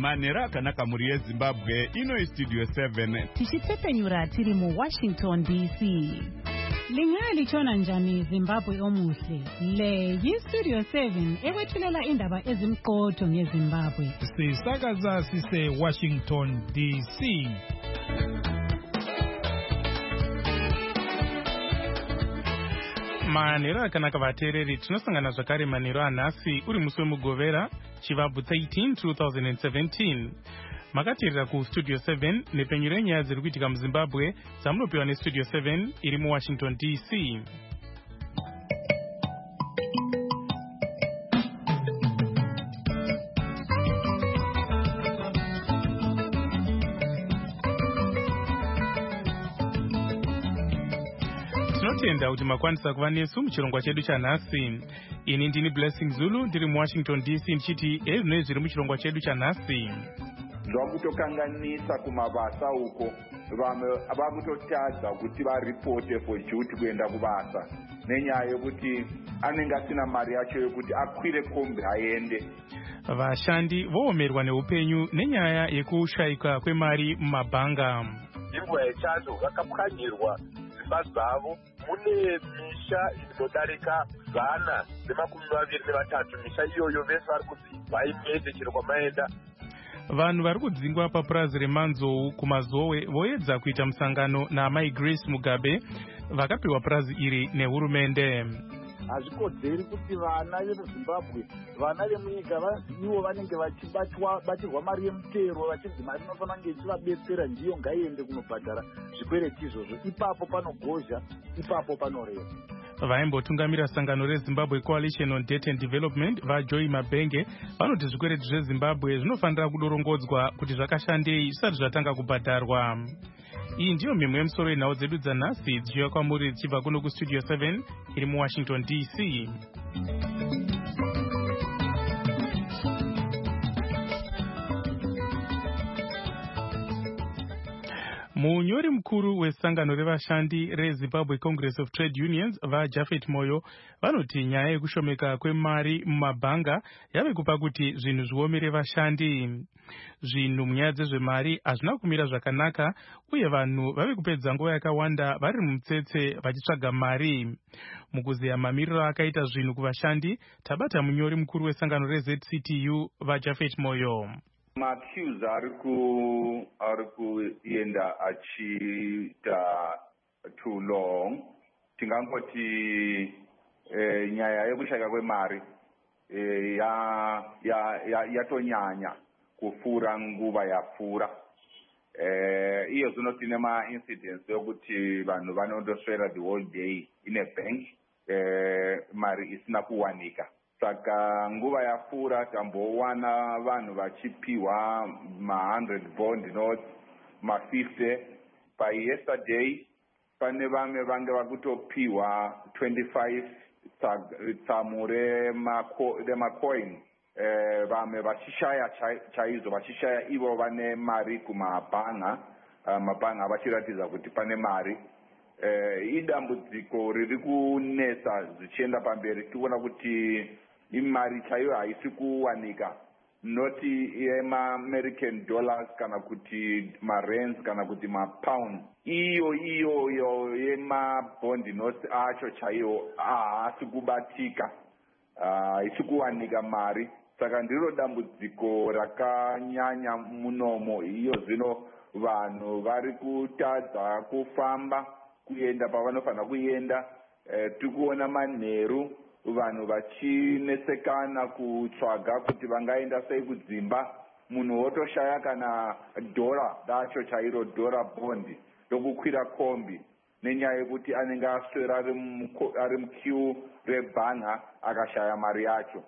manhero akanaka muri yezimbabwe. Ino Studio 7 tichitsepenyura tiri muWashington DC. Lingalichona njani Zimbabwe omuhle? Le yiStudio 7 ekwethulela indaba ezimqotho ngeZimbabwe. Sisakaza sise Washington DC. Manhero akanaka vateereri, tinosangana zvakare manhero anhasi uri musi wemugovera chivabvu 13 2017. Makateerera kuStudio 7 nepenyu renyaya dziri kuitika muZimbabwe dzamunopiwa neStudio 7 iri muWashington DC. Tinotenda kuti makwanisa kuva nesu muchirongwa chedu chanhasi. Ini ndini Blessing Zulu ndiri muWashington DC ndichiti ezvinoi zviri muchirongwa chedu chanhasi. Zvakutokanganisa kumabasa uko, vamwe vakutotadza kuti varipote for duty kuenda kubasa nenyaya yekuti anenge asina mari yacho yekuti akwire kombi aende. Vashandi voomerwa neupenyu nenyaya yekushayika kwemari mumabhanga. Nzvimbo yachazo vakapwanyirwa dzimba dzavo, mune misha inodarika 123. Misha iyoyo vese vari kuti vaimende chero kwamaenda. Vanhu vari kudzingwa papurazi remanzou kumazowe voedza kuita musangano naamai Grace Mugabe vakapiwa purazi iri nehurumende. Hazvikodzeri kuti vana vemuZimbabwe, vana vemunyika ivo vanenge vachibatirwa mari yemutero vachinzi mari inofanira kunge ichivabetsera ndiyo ngaiende kunobhadhara zvikwereti izvozvo. Ipapo panogozha, ipapo panoreva. Vaimbotungamira sangano reZimbabwe Coalition on Debt and Development vaJoy Mabenge vanoti zvikwereti zveZimbabwe zvinofanira kudorongedzwa kuti zvakashandei zvisati zvatanga kubhadharwa. Iyi ndiyo mimwe yemusoro yenhau dzedu dzanhasi dzichiuya kwamuri dzichibva kuno kuStudio 7 iri muWashington DC. Munyori mukuru wesangano revashandi reZimbabwe Congress of Trade Unions vaJafet Moyo vanoti nyaya yekushomeka kwemari mumabhanga yave kupa kuti zvinhu zviomere vashandi. Zvinhu munyaya dzezvemari hazvina kumira zvakanaka uye vanhu vave kupedza nguva yakawanda vari mumutsetse vachitsvaga mari. Mukuziya mamiriro akaita zvinhu kuvashandi, tabata munyori mukuru wesangano reZCTU vaJafet Moyo. Maccuse ari kuenda achiita too long. Tingangoti nyaya yekushayika kwemari yatonyanya kufura nguva yapfuura. Iyo zvino tine ma-incidents yokuti vanhu vanondoswera the whole day in a bank, mari isina kuwanika. Saka nguva yapfuura tambowana vanhu vachipiwa ma-100 bond notes, ma-50. Yesterday pane vamwe vange vakutopiwa 25 tsamu remacoin. Vamwe vachishaya chaizvo, vachishaya ivo vane mari kumabhanga, mabhanga vachiratidza kuti pane mari. Idambudziko riri kunetsa zvichienda pamberi. Tikuona kuti imari chaiyo haisi kuwanika, noti yema-American dollars kana kuti ma-rands kana kuti ma-pounds. Iyo yema-bond notes acho chaiyo haasi kubatika, haisi kuwanika mari. Saka ndiro dambudziko rakanyanya munomo. Iyo zvino vanhu vari kutadza kufamba kuenda pavanofanira kuenda. Tikuona manheru vanhu vachinesekana kutsvaga kuti vangaenda sei kudzimba. Munhu wotoshaya kana dhora racho chairo, dhora bondi rokukwira kombi nenyaya yekuti anenge aswera ari muqueue rebhanga akashaya mari yacho.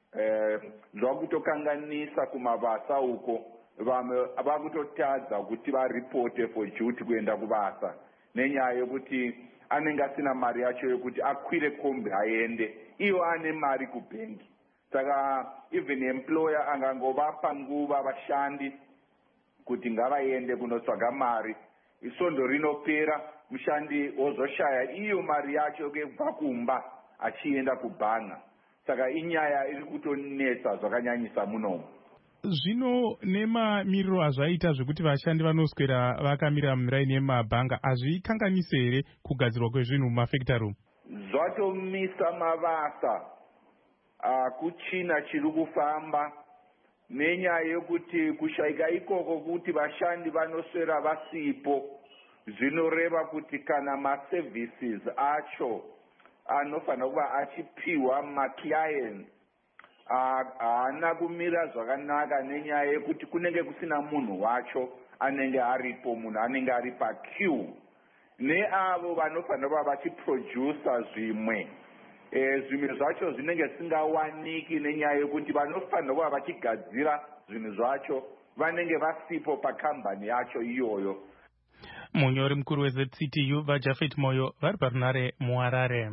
Zvakutokanganisa kumabasa uko, vamwe vakutotadza kuti varipote for duty kuenda kubasa nenyaya yekuti anenge asina mari yacho yekuti akwire kombi aende, iwo ane mari kubhengi. Saka even employer angangovapa nguva vashandi kuti ngavaende kunotsvaga mari, isondo rinopera mushandi ozoshaya iyo mari yacho kubva kumba achienda kubhanga. Saka inyaya iri kutonetsa zvakanyanyisa munomu. Zvino nemamiriro azvaita zvekuti vashandi vanoswera vakamira muraini yemabhanga hazvikanganise here kugadzirwa kwezvinhu mumafactory room? Zvatomisa mabasa kuchina chiri kufamba nenyaya yekuti kushaika ikoko kuti vashandi vanoswera vasipo zvinoreva kuti kana maservices acho anofanira kuva achipiwa maclients haana kumira zvakanaka nenyaya yekuti kunenge kusina munhu wacho anenge aripo, munhu anenge ari paqueue neavo vanofanira kuva vachiprodusa zvimwe zvacho zvinenge zvisingawaniki nenyaya yekuti vanofanira kuva vachigadzira zvinhu zvacho vanenge vasipo pakambani yacho iyoyo. Munyori mukuru weZCTU vaJafet Moyo vari parunare muHarare.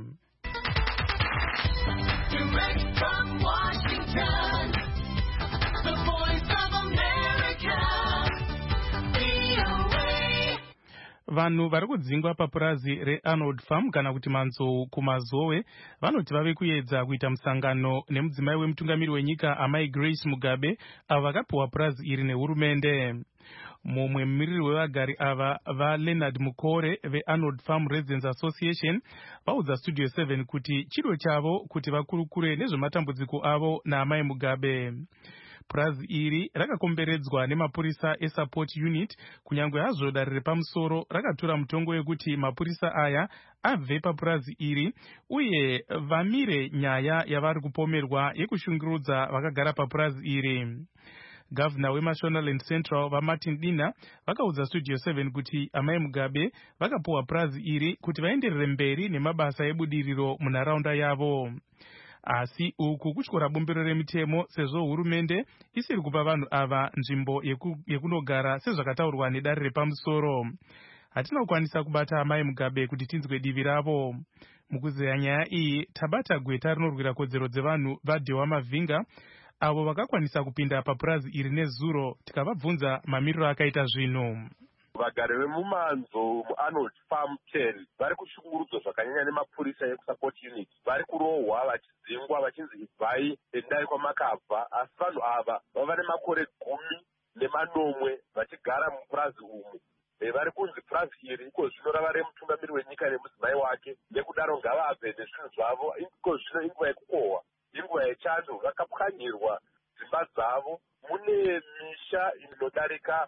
Vanhu vari kudzingwa papurazi reArnold Farm kana kuti Manzou kumazowe vanoti vave kuedza kuita musangano nemudzimai wemutungamiri wenyika amai Grace Mugabe avo vakapiwa purazi iri nehurumende. Mumwe mumiriri wevagari ava vaLeonard Mukore veArnold Farm Residents Association vaudza Studio 7 kuti chido chavo kuti vakurukure nezvematambudziko avo naamai Mugabe. Purazi iri rakakomberedzwa nemapurisa eSupport Unit kunyange hazvo dare repamusoro rakatora mutongo wekuti mapurisa aya abve papurazi iri uye vamire nyaya yavari kupomerwa yekushungurudza vakagara papurazi iri. Gavana weMashonaland Central vaMartin Dina vakaudza Studio 7 kuti amai Mugabe vakapiwa purazi iri kuti vaenderere mberi nemabasa ebudiriro munharaunda yavo. Asi uku kutyora bumbiro remitemo sezvo hurumende isiri kupa vanhu ava nzvimbo yekunogara sezvakataurwa nedare repamusoro. Hatina kukwanisa kubata amai Mugabe kuti tinzwe divi ravo. Mukuzeya nyaya iyi tabata gweta rinorwira kodzero dzevanhu vaDewa Mavhinga avo vakakwanisa kupinda papurazi iri nezuro tikavabvunza mamiriro akaita zvinhu. Vagari vemumanzo muArnold Farm 10 vari kushungurudzwa zvakanyanya nemapurisa ekuSupport Unit. Vari kurohwa vachidzingwa vachinzi ibvai endai kwamakabva, asi vanhu ava vava nemakore 10 vachigara mupurazi umu. Vari kunzi purazi iri iko zvino rava remutungamiri wenyika nemudzimai wake, nekudaro ngavabve nezvinhu zvavo. Iko zvino inguva yekukohwa, inguva yechando, vakapwanyirwa dzimba dzavo. Mune misha inodarika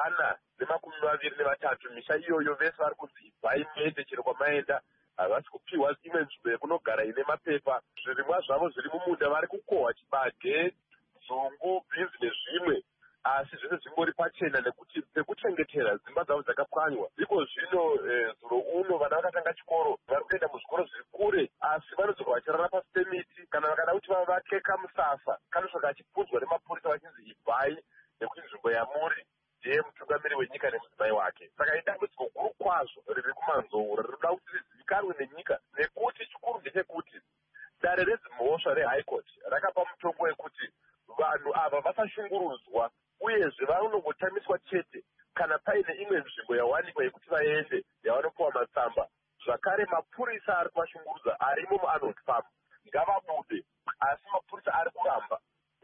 123. Misha iyoyo vese vari kunzi ibvai muende chero kwamaenda, havasi kupiwa imwe nzvimbo yekunogara ine mapepa. Zvirimwa zvavo zviri mumunda vari kukohwa chibage, nzungu, bhinzi nezvimwe, asi zvese zvingori pachena nekuti pekuchengetera dzimba dzavo dzakapwanywa. Iko zvino zuro uno vana vakatanga chikoro vari kuenda muzvikoro zviri kure, asi vanozoka vachirara pasi pemiti kana vakada kuti vavake kamusasa kanosvika kachipunzwa nemapurisa vachinzi ibvai nekuti nzvimbo yamuri ndiye mutungamiri wenyika nemudzimai wake. Saka idambudziko guru kwazvo riri kumanzou rinoda kuti rizivikanwe nenyika, nekuti chikuru ndechekuti dare redzimhosva reHigh Court rakapa mutongo wekuti vanhu ava vasashungurudzwa uyezve vanongotamiswa chete kana paine imwe nzvimbo yawanikwa yekuti vaende yavanopiwa matsamba. Zvakare mapurisa ari kuvashungurudza arimo muArnold Farm ngavabude, asi mapurisa ari kuramba.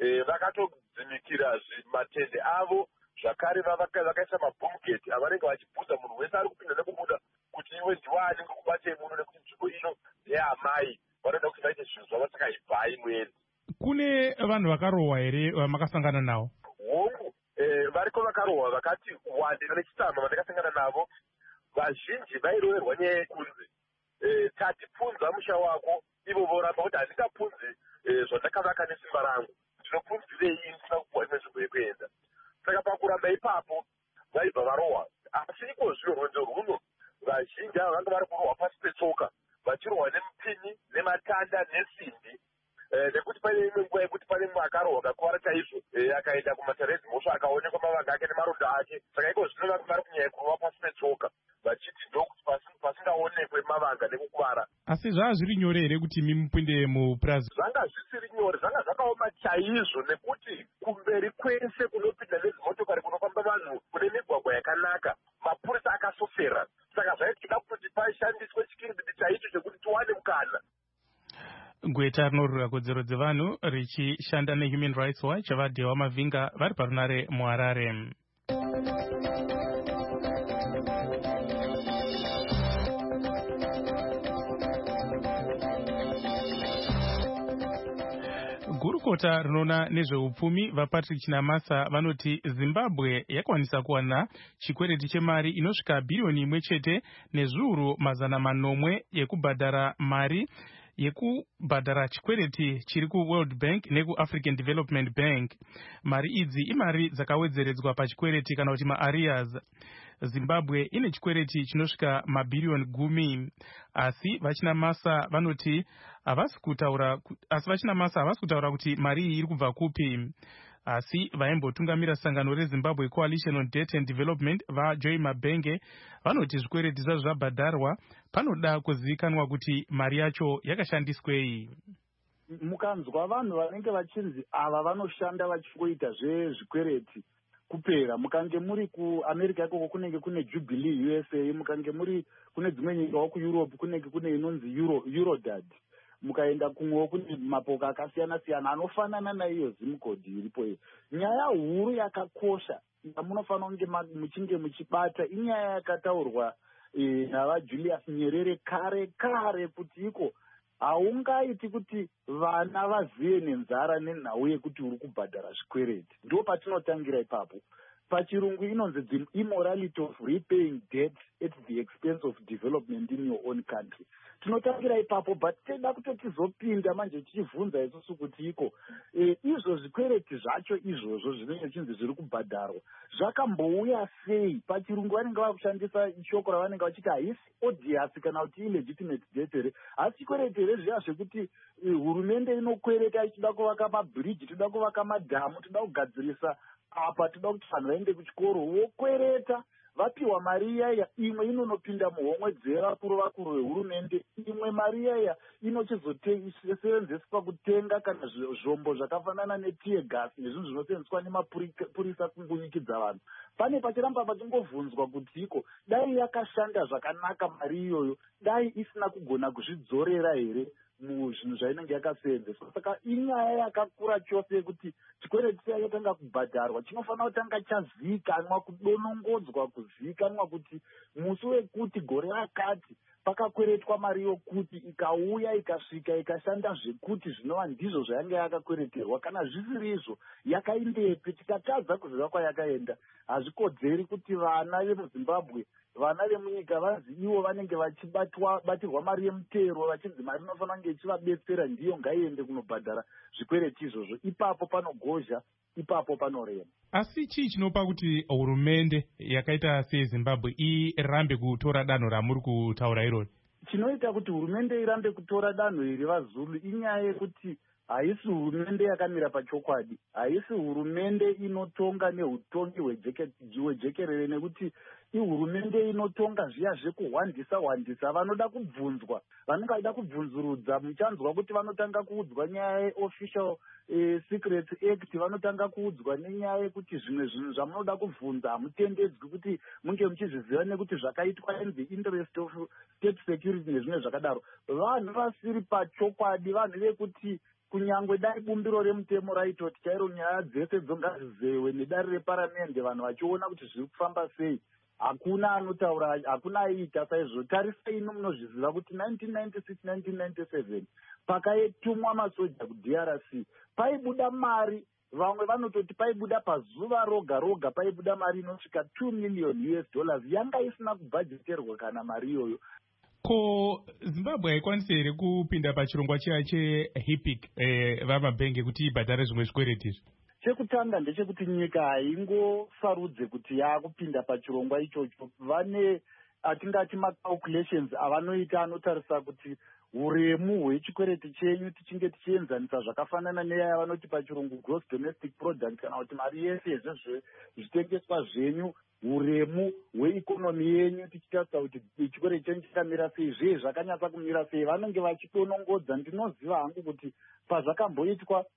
Vakatodzimikira matende avo, zvakare vakaisa mabhomugeti avanenge vachibvunza munhu wese ari kupinda nekubuda kuti iwe ndiwani ngekubatei muno nekuti nzvimbo ino ndeamai, vanoda kuti vaite zvinhu zvavo, saka ibvai muende. Kune vanhu vakarohwa here vamakasangana navo? Hongu, variko vakarohwa vakati wande nechitama vandakasangana navo. Vazhinji vairoverwa nyaya yekunzi tatipunza musha wako, ivo voramba kuti handingapunzi zvandakavaka nesimba rangu, ndinopunzirei ndisina kupuwa imwe nzvimbo yekuenda. Saka pakuramba ipapo vaibva varohwa. Asi iko zvino rwendo rwuno vazhinji ava vanga vari kurohwa pasi petsoka, vachirohwa nemupini nematanda nesimbi, nekuti pane imwe nguva yekuti pane mumwe akarohwa akakuwara chaizvo, akaenda kumatarezi mhosva akaonekwa mavanga ake nemaronda ake. Saka iko zvino vanga vari kunyanya kurohwa pasi petsoka vachiti ndokuti pasingaonekwe mavanga nekukuwara. Asi zvaa zviri nyore here kuti mupinde mupurazi? Zvanga zvisiri nyore, zvanga zvakaoma chaizvo, nekuti kumberi kwese kunopinda nedzimotokari kunofamba vanhu kune migwagwa yakanaka, mapurisa akasofera. Saka zvaitida kuti pashandiswe chikiribiti chaicho chekuti tiwane mukana. gweta rinorwira kodzero dzevanhu richishanda nehuman rights watch vadhewa mavhinga vari parunare muharare. Gurukota rinoona nezveupfumi vaPatrick Chinamasa vanoti Zimbabwe yakwanisa kuwana chikwereti chemari inosvika bhirioni 1 chete nezviuru 900 yekubhadhara mari yekubhadhara chikwereti chiri kuWorld Bank nekuAfrican Development Bank. Mari idzi imari dzakawedzeredzwa pachikwereti kana kuti maarrears. Zimbabwe ine chikwereti chinosvika mabhirioni 10, asi vachinamasa vanoti havasi kutaura kuti mari iyi iri kubva kupi. Asi vaimbotungamira sangano reZimbabwe Coalition on Debt and Development vaJoy Mabenge vanoti zvikwereti zvazvo zvabhadharwa panoda kuzivikanwa kuti mari yacho yakashandiswei. Mukanzwa vanhu vanenge vachinzi ava vanoshanda vachingoita zvezvikwereti kupera, mukange muri kuAmerica ikoko kunenge kune Jubilee USA, mukange muri kune dzimwe nyika kuEurope kunenge kune inonzi Eurodad, mukaenda kumwewo kune mapoka akasiyana siyana anofanana naiyo zimukodi iripo iyo. Nyaya huru yakakosha yamunofanira kunge muchinge muchibata inyaya yakataurwa navaJulius Nyerere kare kuti iko haungaiti kuti vana vazive nenzara nenhau yekuti uri kubhadhara zvikwereti. Ndo patinotangira ipapo. Pachirungu inonzi the immorality of repaying debt at the expense of development in your own country. Tinotangira ipapo, but tenda kuti tizopinda manje tichivhunza isusu kuti iko izvo zvikwereti zvacho izvozvo zvinenge chinzi zviri kubhadharwa zvakambouya sei? Pachirungu vanenge vakushandisa shoko ravanenge vachiti haisi odious kana kuti illegitimate debt here, asi chikwereti here zviya zvekuti hurumende inokwereta ichida kuvaka mabhiriji, toda kuvaka madhamu, toda kugadzirisa apa, toda kuti vanhu vaende kuchikoro, wokwereta vapiwa mari iyaya, imwe inonopinda muhomwe dzevakuru vehurumende, imwe mari iyaya inochizosevenzeswa kutenga kana zvombo zvakafanana netiye gasi nezvinhu zvinosevenzeswa nemapurisa kungunyikidza vanhu. Pane pachiramba pachingovhunzwa kuti iko dai yakashanda zvakanaka mari iyoyo, dai isina kugona kuzvidzorera here muzvinhu zvainenge yakasevenzeswa. Saka inyaya yakakura chose kuti chikwereti chayatanga kubhadharwa chinofanira kutanga chazivikanwa, kudonongodzwa, kuzivikanwa kuti musi wekuti gore rakati pakakweretwa mari yokuti ikauya ikasvika ikashanda zvekuti zvinova ndizvo zvayanga yakakwereterwa. Kana zvisiri izvo yakaindepi? Tikatadza kuziva kwayakaenda, hazvikodzeri kuti vana vemuZimbabwe, vana vemunyika vanzi ivo vanenge vachibatirwa mari yemutero vachinzi mari inofanira kunge ichivabetsera ndiyo ngaiende kunobhadhara zvikwereti izvozvo. Ipapo panogozha, ipapo panorema. Asi chii chinopa kuti hurumende yakaita seZimbabwe irambe kutora danho ramuri kutaura irori? Chinoita kuti hurumende irambe kutora danho iri vaZulu inyaya yekuti haisi hurumende yakamira pachokwadi, haisi hurumende inotonga neutongi hwejekerere, nekuti ihurumende inotonga zviya zvekuhwandisa vanoda kubvunzwa, vanenge vachida kubvunzurudza. Muchanzwa kuti vanotanga kuudzwa nyaya yeOfficial Secrets Act, vanotanga kuudzwa nenyaya yekuti zvimwe zvinhu zvamunoda kubvunza hamutendedzwi kuti munge muchizviziva nekuti zvakaitwa in the interest of state security nezvimwe zvakadaro. Vanhu vasiri pachokwadi, vanhu vekuti kunyangwe dai bumbiro remutemo raitoti chairo nyaya dzese dzongazizewe nedare reparamende, vanhu vachiona kuti zviri kufamba sei, hakuna anotaura, hakuna aiita saizvo. Tarisai ino munozviziva kuti 1996-1997 pakatumwa masoja kuDRC paibuda mari, vamwe vanototi paibuda pazuva roga roga paibuda mari inosvika $2 million yanga isina kubhajeterwa kana mari iyoyo. Ko Zimbabwe haikwanisi here kupinda pachirongwa chiya cheHIPIC vaMabenge kuti ibhadhare zvimwe zvikwereti izvi? Chekutanga ndechekuti nyika haingosarudze kuti yaakupinda pachirongwa ichocho. Vane atingati macalculations avanoita anotarisa kuti uremu hwechikwereti chenyu tichinge tichienzanisa zvakafanana neyaya vanoti pachirungu gross domestic product, kana kuti mari yese yezvitengeswa zvenyu, uremu hweikonomi yenyu, tichitarisa kuti chikwereti chenyu chakamira sei, zvei zvakanyatsa kumira sei, vanenge vachidonongodza. Ndinoziva hangu kuti pazvakamboitwa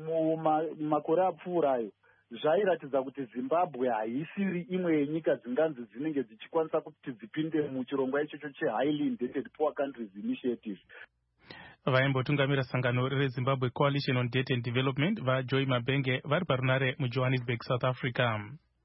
mumakore apfuurayo zvairatidza kuti Zimbabwe haisiri imwe yenyika dzinganzi dzinenge dzichikwanisa kuti dzipinde muchirongwa ichocho cheHighly Indebted Poor Countries Initiative. vaimbotungamira sangano rezimbabwe coalition on debt and development vajoy mabenge vari parunare mujohannesburg, south africa.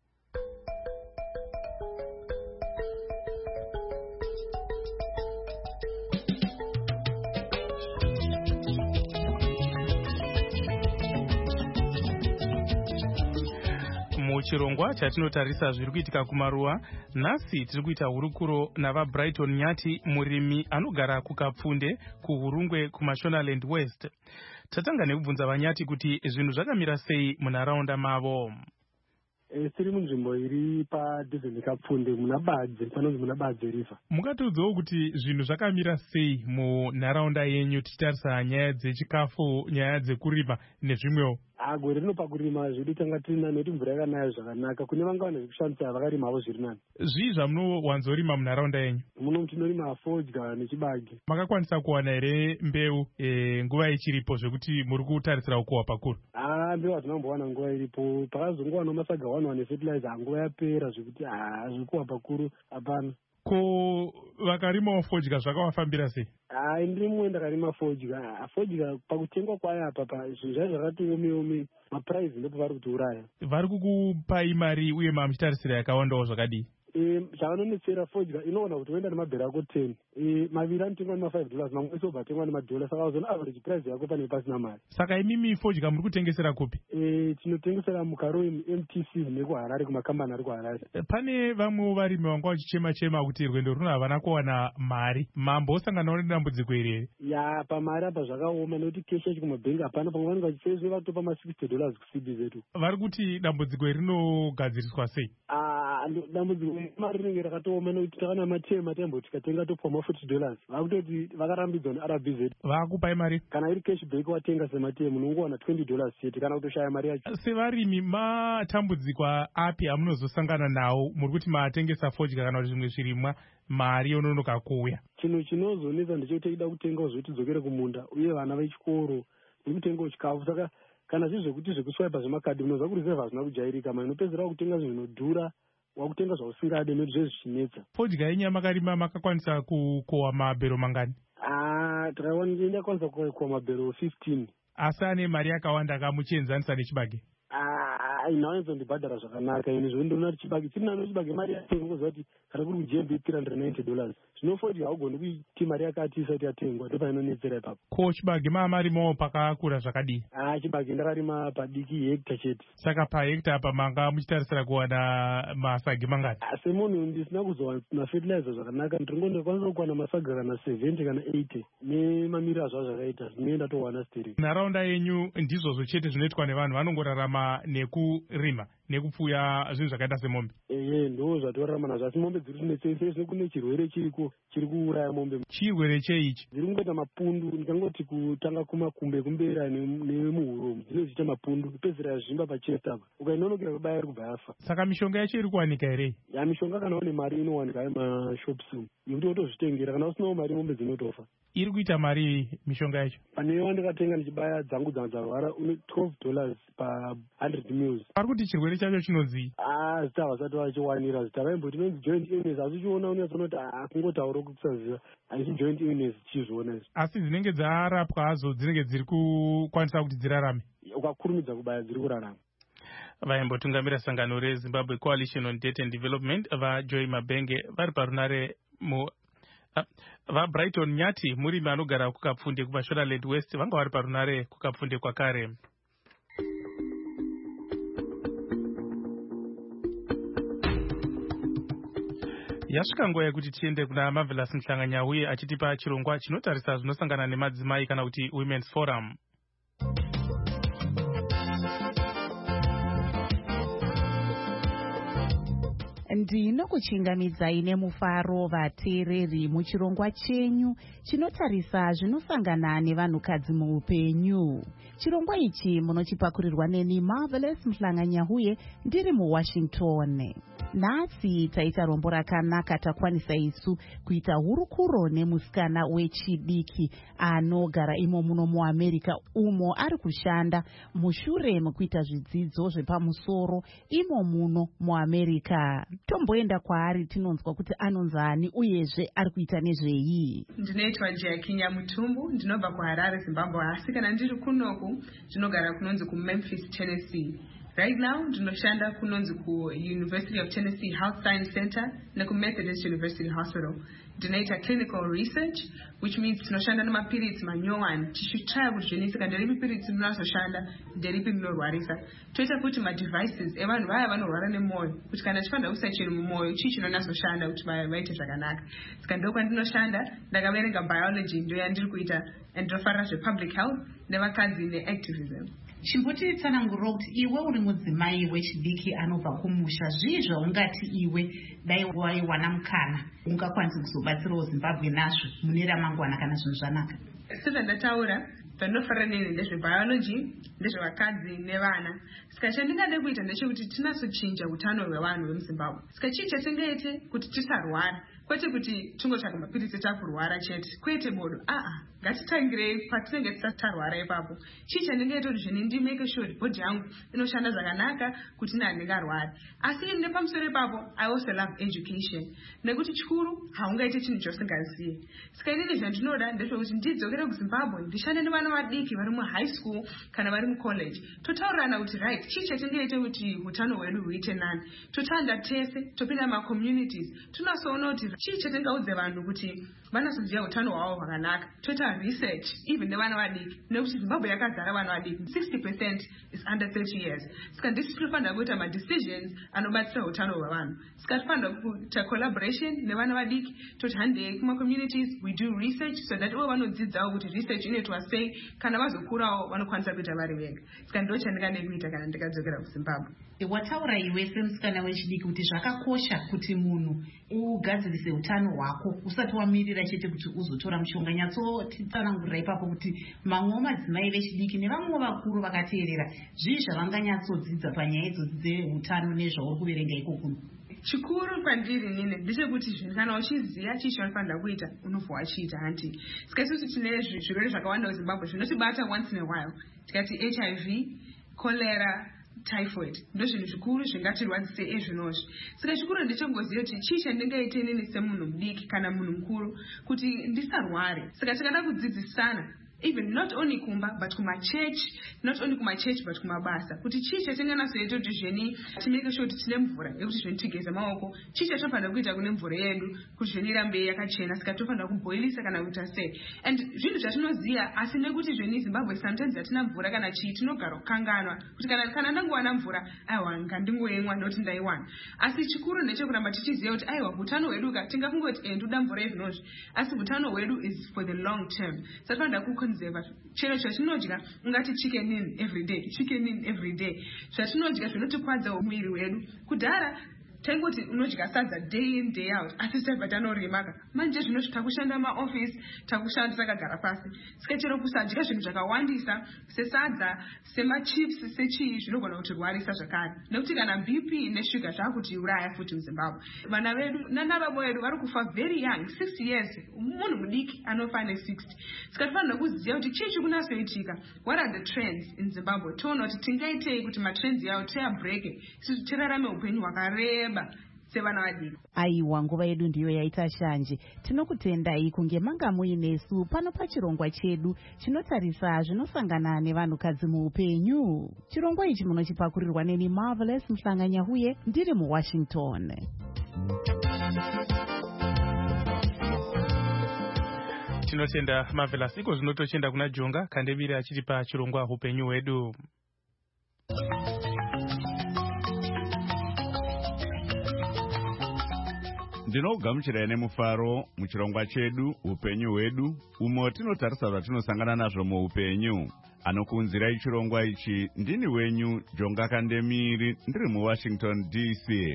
Muchirongwa chatinotarisa zviri kuitika kumaruwa, nhasi tiri kuita hurukuro navaBrighton Nyati, murimi anogara kukapfunde kuHurungwe kuMashonaland West. Tatanga nekubvunza vaNyati kuti zvinhu zvakamira sei munharaunda mavo. Tiri munzvimbo iri padhuze Kapfunde muna Badze, panonzi muna Badze River. Mungatiudzawo kuti zvinhu zvakamira sei munharaunda yenyu tichitarisa nyaya dzechikafu, nyaya dzekurima nezvimwewo? Gore rino pakurima zvedu tanga tiri nani nekuti mvura yakanaya zvakanaka. Kune vanga vane zvekushandisa vakarimawo zviri nani. Zvii zvamunowanzorima munharaunda yenyu? Muno tinorima fodya nechibage. Makakwanisa kuwana here mbeu nguva ichiripo zvekuti muri kutarisira kukohwa pakuru? Mbeu hatinambowana nguva iripo. Pakazongowana masaga 1 nefertilizer nguva yapera zvekuti zvekukohwa pakuru hapana. Ko vakarimawo fodya zvakavafambira sei? Ndiri mumwe ndakarima fodya. Fodya pakutengwa kwayo apa zvinhu zvayo zvakati omi mapuraizi ndipo vari kutiuraya. Vari kukupai mari uye mamuchitarisira yakawandawo zvakadii? Zvavanonetsera fodya inoona kuti uenda nemabhero ako 10. Maviri anotengwa nema$5, mamwe ese obva atengwa nemadhola. Saka uzona average price yako pane pasina mari. Saka imimi fodya muri kutengesera kupi? Tinotengesera muKarowe MTC nekuHarare, kumakambani ari kuHarare. Pane vamwewo varimi vanga vachichema kuti rwendo runo havana kuwana mari. Mambosanganawo nedambudziko iri here? Pamari apa zvakaoma nekuti keshi yacho kumabhengi hapana. Pamwe vanenge vachifezwe vatopa $60 kuCD zetu. Vari kuti dambudziko iri rinogadziriswa sei? Dambudziko mari rinenge rakatooma nekuti takana matema tembo tikatenga topa $40. Vakutoti vakarambidzwa neRBZ. Vakupai mari? Kana iri cash back watenga sematemu unongowana $20 chete kana kutoshaya mari yacho. Sevarimi matambudziko api amunozosangana nawo muri kuti matengesa fodya kana kuti zvimwe zvirimwa mari yononoka kuuya? Chinhu chinozonetsa ndechekuti ida kutenga zvotidzokere kumunda uye vana vechikoro nekutengawo chikafu. Saka kana zviri zvekuti zvekuswaipa zvemakadhi unonzwa kurizevha hazvina kujairika, inopedzera kutenga zvinhu zvinodhura wakutenga zvausingade nekuti zvezvichinetsa. Fodya yenyu yamakarima makakwanisa kukohwa mabhero mangani? Ndakwanisa kukohwa mabhero 15. Asi ane mari yakawanda kamuchienzanisa nechibage? Ndibhadhara zvakanaka ini zvondoona kuti chibage chiri nano chibage mari yatenga ngoziva kuti kana kuri kuJB $390. Zvino fodya haugoni kuiti mari yakati isati yatengwa ndipo painonetsera ipapo. Ko chibage mamarimawo pakakura zvakadii? Chibage ndakarima padiki hekta chete. Saka pahekta apa manga muchitarisira kuwana masagi mangani? Semunhu ndisina kuzowana mafertilizer zvakanaka, ndikwanisa kuwana masaga kana 70 kana 80 nemamiri azvo zvakaita zvinoenda towana steri. Nharaunda yenyu ndizvozvo chete zvinoitwa nevanhu vanongorarama nekurima nekupfuya zvinhu zvakaita semombe? Ndo zvatorarama nazvo, asi mombe dziri kunetsese kune chirwere chiriko chiri kuuraya mombe. Chirwere cheichi? Dziri kungoita mapundu, ndikangoti kutanga kumakumbe kumbera nemuhuro dzinoziita mapundu kupedzera zvimba pachest apa ukainonokera kubaya iri kubva yafa. Saka mishonga yacho iri kuwanika here? Mishonga kana une mari inowanika yemashops yekuti wotozvitengera, kana usinawo mari mombe dzinotofa. Iri kuita mari mishonga yacho? Pane wandikatenga ndichibaya dzangu dzarwara $12 pa 100 mils. Pari kuti chirwere chacho chinonzi? Zita havasati vachiwanira zita vaimboti inonzi joint illness, asi uchiona unyatsoona kuti kungotaura kusaziva haisi joint illness chizviona izvi. Asi dzinenge dzarapwa hadzo dzinenge dziri kukwanisa kuti dzirarame? Ukakurumidza kubaya dziri kurarama. Vaimbotungamira sangano reZimbabwe Coalition on Debt and Development vaJoy Mabenge vari parunare vaBrighton Nyati, murimi anogara kukapfunde kuMashonaland West, vanga vari parunare kukapfunde kwakare. Yasvika nguva yekuti tiende kuna Marvelous Mhlanganya uye achitipa chirongwa chinotarisa zvinosangana nemadzimai kana kuti Women's Forum. Ndinokuchingamidzai nemufaro vateereri muchirongwa chenyu chinotarisa zvinosangana nevanhukadzi muupenyu. Chirongwa ichi munochipakurirwa neni Marvelous Mhlanganya uye ndiri muWashington. Nhasi taita rombo rakanaka takwanisa isu kuita hurukuro nemusikana wechidiki anogara imo muno muAmerica, umo ari kushanda mushure mekuita zvidzidzo zvepamusoro imo muno muAmerica. tomboenda kwaari tinonzwa kuti anonzani uyezve ari kuita nezvei. Ndinoitwa Jakinya Mutumbu, ndinobva kuHarare, Zimbabwe, asi kana ndiri kunoku ndinogara kunonzi kuMemphis, Tennessee. Right now ndinoshanda kunonzi kuUniversity of Tennessee Health Science Center nekuMethodist University Hospital. Ndinoita clinical research, which means tinoshanda nemapiritsi manyowani tichitry kuti zvenisika nderipi piritsi rinozoshanda nderipi rinorwarisa. Toita futi madevices evanhu vaya vanorwara nemwoyo kuti kana chifanira kuisa chinhu mumwoyo chii chinonatsoshanda kuti vaite zvakanaka. Saka ndokwandinoshanda, ndakaverenga biology ndoyandiri kuita, and ndinofarira zvepublic health nevakadzi neactivism. Chimbotitsanangurira kuti iwe uri mudzimai wechidiki anobva kumusha, zvii zvaungati iwe dai waiwana mukana ungakwanisa kuzobatsirawo Zimbabwe nazvo mune ramangwana kana zvinhu zvanaka? Sezvandataura, zvandinofarira neni ndezvebiology, ndezvevakadzi nevana. Saka chandingade kuita ndechekuti tinatsochinja utano hwevanhu vemuZimbabwe. Saka chii chatingaite kuti tisarwara, kwete kuti tingotsvaga mapiritsi takurwara chete, kwete bodo. Ngatitangirei patinenge tisarwara ipapo. Chii chandingaita kuti zvini ndimake sure body yangu inoshanda zvakanaka kuti ndingarwari. Asi nepamusoro ipapo, I also love education. Nekuti chikuru haungaite chinhu chosingazivi. Saka inini zvandinoda ndezvekuti ndidzokere kuZimbabwe ndishande nevana vadiki vari muhigh school kana vari mucollege. Totaurirana kuti right, chii chatingaite kuti utano hwedu huite nani. Totanda tese, topinda mucommunities, tunasoona kuti chii chatingaudze vanhu kuti vanasoziva utano hwavo hwakanaka. Toita research even nevana vadiki, nekuti Zimbabwe yakazara vana vadiki 60% is under 30 years. Saka ndisi tinofanira kuita madecisions anobatsira utano hwevanhu. Saka tinofanira kuita collaboration nevana vadiki, toti handei kumacommunities, we do research so that ivo vanodzidzawo kuti research inoitwa sei, kana vazokurawo vanokwanisa kuita vari vega. Saka ndo chandingade kuita kana ndikadzokera kuZimbabwe. Wataura iwe semusikana wechidiki kuti zvakakosha kuti munhu ugadzirise utano hwako usati wamirira chete kuti uzotora mushonga. Nyatsotitsanangurira ipapo kuti mamwe madzimai vechidiki nevamwe vakuru vakateerera zvii zvavanganyatsodzidza panyaya idzodzi dzeutano nezvauri kuverenga ikoko. Chikuru kwandiri nini ndechekuti kana uchiziya chii chaunofanira kuita unobva wachiita hanti. Saka isusu tine zvirwere zvakawanda kuZimbabwe zvinotibata once in a while. Tikati HIV, cholera, typhoid, ndo zvinhu zvikuru zvingatirwadzise ezvinozvi. Saka chikuru ndechongoziva kuti chii chandingaite nini semunhu mudiki kana munhu mukuru kuti ndisarware. Saka tikada kudzidzisana, even not only kumba but kumachurch, not only kumachurch but kumabasa, kuti chii chatinganasoita kuti zveni timeke sure kuti tine mvura yekuti zveni tigeze maoko, chii chatofanira kuita kune mvura yedu kuti zveni irambe yakachena. Saka tofanira kuboilisa kana kuita sei. And zvinhu zvatinoziva, asi nekuti zveni Zimbabwe sometimes hatina mvura kana chii, tinogara kukanganwa kuti kana ndangowana mvura aiwa ngandingoimwa noti ndaiwana. Asi chikuru ndechekuramba tichiziva kuti aiwa utano hwedu tingafungoti ndoda mvura izvinozvi, asi utano hwedu is for the long term. Saka tofanira chero chatinodya ungati chicken in every day, zvatinodya zvinotikwadza muviri wedu. Kudhara taingoti unodya sadza day in day out, asi sabva tanorimaka. Manje zvinoti takushanda maoffice, takushanda takagara pasi. Saka chero kusadya zvinhu zvakawandisa sesadza, semachips, sechii zvinogona kutirwarisa zvakare. Nekuti kana BP neshuga zvakutiuraya futi muZimbabwe. Vana vedu nanababa vedu vari kufa very young, 6 years, munhu mudiki anofa ne60. Saka tofanira kuziva kuti chii chikunasoitika, what are the trends in Zimbabwe. Toona kuti tingaitei kuti matrends yawo tiabreke, isusu tirarame upenyu hwakareba sevana vadiki. Aiwa, nguva yedu ndiyo yaita shanje. Tinokutendai kunge manga muinesu pano pachirongwa chedu chinotarisa zvinosangana nevanhukadzi muupenyu. Chirongwa ichi munochipakurirwa neni Marvelous Mhlanganyahuye, ndiri muWashington. Tinotenda Marvelous. Iko zvinotochenda kuna Jonga Kandebiri achitipa chirongwa upenyu hwedu. Ndinogamuchirai nemufaro muchirongwa chedu upenyu hwedu, umo tinotarisa zvatinosangana nazvo muupenyu. Anokunzirai chirongwa ichi ndini wenyu Jonga Kandemiri, ndiri muWashington DC.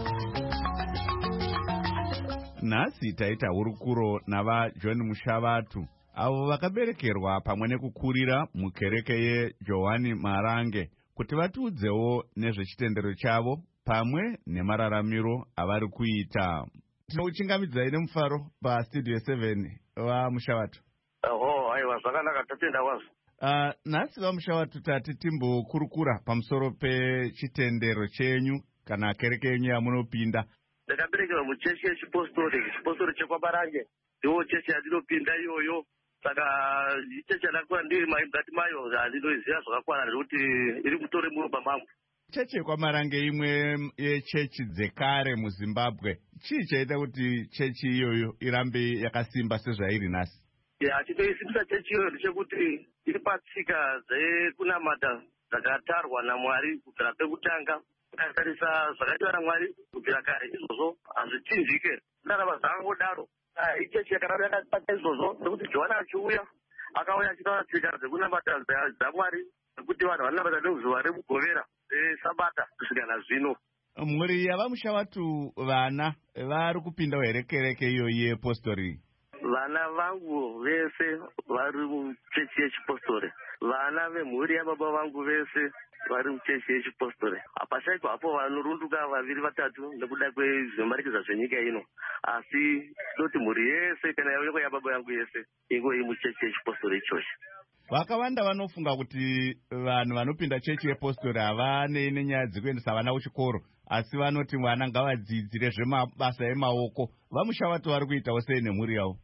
Nhasi taita hurukuro navaJohn Mushavatu, avo vakaberekerwa pamwe nekukurira mukereke yeJohani Marange, kuti vatiudzewo nezvechitendero chavo pamwe nemararamiro avari kuita. Tinouchingamidzai nemufaro pastudio 7 vaMushavatu. Aiwa, zvakanaka, tatenda kwazvo. Nhasi vaMushavatu tati timbokurukura pamusoro pechitendero chenyu kana kereke yenyu yamunopinda. ndakaberekerwa muchechi yechipostori chekwamarange, ndiwo chechi yandinopinda iyoyo. Saka chechi yandakura ndiri mukati mayo handinoiziva zvakakwana nekuti iri mutore muropa mangu. Chechi yekwamarange imwe yechechi dzekare muZimbabwe. Chii chaita kuti chechi iyoyo irambe yakasimba sezvairi nhasi? Chinoisimbisa chechi iyoyo ndechekuti iri patsika dzekunamata dzakatarwa naMwari kubvira pekutanga. Kutarisa zvakaitwa naMwari kubvira kare, izvozvo hazvichinjike. Ndarava zvangodaro. Ichechi yakaramba yakabata izvozvo nekuti Johani achiuya akauya achitaura tsika dzekunamata dzaMwari nekuti vanhu vanonamata nezuva remugovera sabata kusvika nazvino. Mhuri yavaMushawatu vana vari kupindawo here kereke iyoyi yepostori? Vana vangu vese vari muchechi yechipostori. Vana vemhuri yababa vangu vese vari muchechi yechipostori. Hapashaikwa hapo vanorunduka 2-3 nekuda kwezvemarikidzwa zvenyika ino, asi tinoti mhuri yese kana yauya yababa yangu yese ingo iri muchechi yechipostori ichochi. Vakawanda vanofunga kuti vanhu vanopinda chechi yepostori havanei nenyaya dzekuendesa vana kuchikoro, asi vanoti mwana ngavadzidzire zvemabasa emaoko. VaMushawatu vari kuitawo sei nemhuri yavo?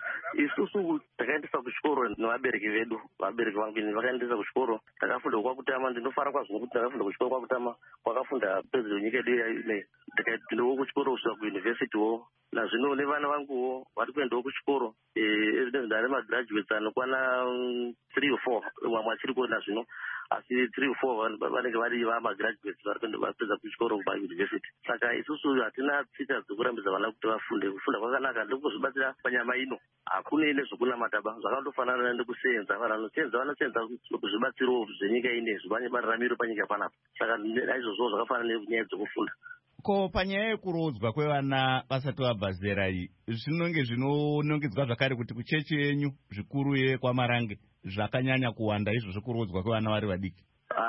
Isusu takaendesa kuchikoro nevabereki vedu. Vabereki vangu vakaendesa kuchikoro, takafunda kwakutama. Ndinofara kwazvo nokuti takafunda kuchikoro kwakutama, kwakafunda pedyo nyika yedu ine. Takaendawo kuchikoro kusvika kuyunivhesitiwo. Nazvino nevana vanguwo vari kuendawo kuchikoro. Evidence ane magraduates anokwana 3 or 4, vamwe achiri kuona zvino, asi 3 or 4 vanenge vari vamagraduates vari vapedza kuchikoro kumayunivhesiti. Saka isusu hatina tsika dzekurambidza vana kuti vafunde. Kufunda kwakanaka ndokuzvibatsira panyama ino. Hakune nezvokunamataba, zvakandofanana nekusenza. Vanhu vanosenza vanosenza kuzvibatsirawo zvenyika inezvi, vane mararamiro panyika panapa. Saka naizvozvo zvakafanana nenyaya dzokufunda. Ko panyaya yekurodzwa kwevana vasati vabva zera iyi, zvinonge zvinonongedzwa zvakare kuti kuchechi yenyu zvikuru yekwamarange zvakanyanya kuwanda izvo zvekurodzwa kwevana vari vadiki?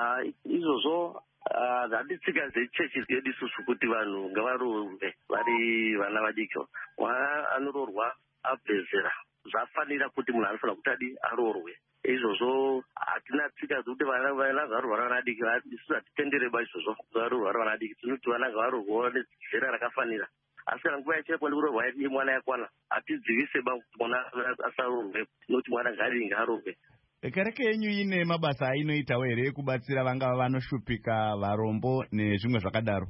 Izvozvo handitsika dzechechi yedu isusu kuti vanhu ngavaroorwe vari vana vadiki. Mwana anoroorwa abve zera, zvafanira kuti munhu anofanira kuti adi aroorwe. Izvozvo hatina tsika dzekuti vana varwara vana vadiki, isusu hatitendereba izvozvo varwara vana vadiki. Tinoti vana ngavaroorwawo nezera rakafanira. Asi kana nguva yacho kuroorwa mwana yakwana, hatidzivise kuti mwana asaroorwe. Tinoti mwana ngaaroorwe. Kereke yenyu ine mabasa ainoitawo here ekubatsira vangava vanoshupika, varombo nezvimwe zvakadaro?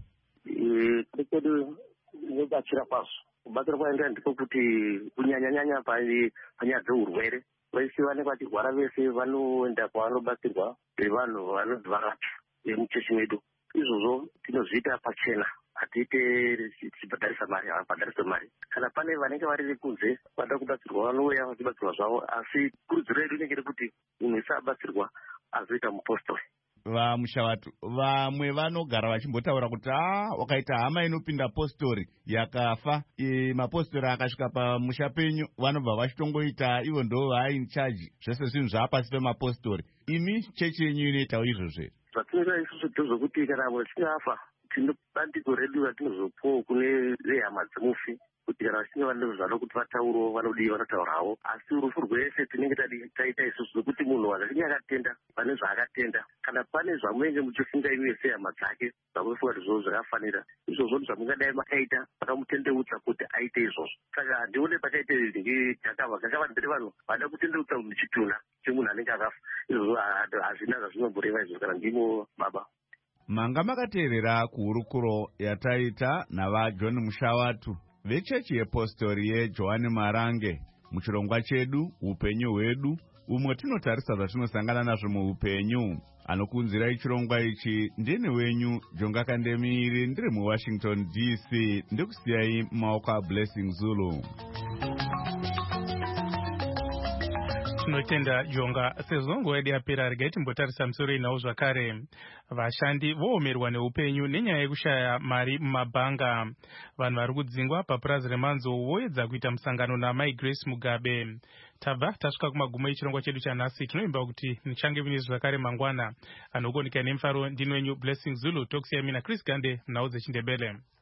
Kereke yedu inobatsira kwazvo. Kubatsira kwaenda ndiko kuti kunyanya-nyanya panyaya dzeurwere, vese vanenge vachirwara vese vanoenda kwavanobatsirwa nevanhu vanonzi varapi vemuchechi medu. Izvozvo tinozviita pachena, hatiite tichibhadharisa mari, havabhadharisa mari. Kana pane vanenge vari kunze vanoda kubatsirwa vanouya vachibatsirwa zvavo, asi kurudziro yedu inenge kuti munhu isabatsirwa azoita mupostori. VaMushawatu vamwe vanogara vachimbotaura kuti wakaita hama inopinda postori yakafa, mapostori akasvika pamusha penyu vanobva vachitongoita ivo ndo vainchaji zvese zvinhu zvapasi pemapostori. Imi chechi yenyu inoitawo izvozvo? Zvatinoita isusu ndezvokuti kana vachinge vafa tine bandiko redu ratinozopawo kune vehama dzemufi, kuti kana vachinge vane zvada kuti vataurewo vanodii vanotaurawo. Asi rufu rwese tinenge taita isusu nokuti munhu achinge akatenda pane zvaakatenda, kana pane zvamunenge muchifunga iwe sehama dzake zvamunofunga kuti zvozvo zvakafanira, izvozvo zvamungadai makaita vakamutendeutsa kuti aite izvozvo. Saka handione pachaite gakava ndiri vanhu vada kutendeutsa munhu chituna chemunhu anenge akafa. Izvozvo hazvina zvazvinomboreva izvozvo kana ndimo baba. Manga makateerera kuhurukuro yataita navaJohn Mushawatu vechechi yepostori yeJohani Marange muchirongwa chedu upenyu hwedu, umwe tinotarisa zvatinosangana nazvo muupenyu. Anokunzirai chirongwa ichi ndini wenyu Jonga Kandemiri, ndiri muWashington DC. Ndikusiyai maoko aBlessing Zulu. Tinotenda Jonga. Sezvo nguva yedu yapera, regai timbotarisa misoro inawo zvakare. Vashandi voomerwa neupenyu nenyaya yekushaya mari mumabhanga. Vanhu vari kudzingwa papurazi remanzo voedza kuita musangano naMai Grace Mugabe. Tabva tasvika kumagumo echirongwa chedu chanhasi. Tinoimba kuti nichange mune zvakare mangwana. Anokuonekera nemufaro ndini wenyu Blessing Zulu. Tokusiyai mina Chris Gande, nhau dzechiNdebele.